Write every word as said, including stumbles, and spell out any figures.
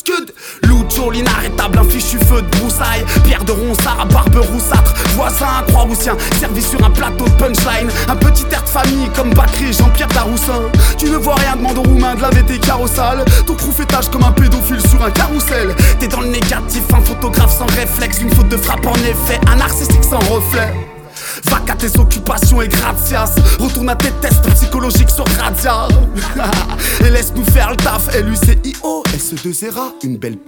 Scud, Lucho, l'inarrêtable, un fichu feu de broussailles. Pierre de Ronsard à barbe roussâtre. Voisin, Croix-Roussien, servi sur un plateau de punchline. Un petit air de famille comme Bacri et Jean-Pierre Daroussin. Tu ne vois rien, demande aux Roumains de laver tes carrossales. Ton crew fait tâche comme un pédophile sur un carrousel. T'es dans le négatif, un photographe sans réflexe. Une faute de frappe en effet, un narcissique sans reflet. Va qu'à tes occupations et gratias. Retourne à tes tests psychologiques sur Radia. Et laisse-nous faire le taf. L U C I O, S deux R A, une belle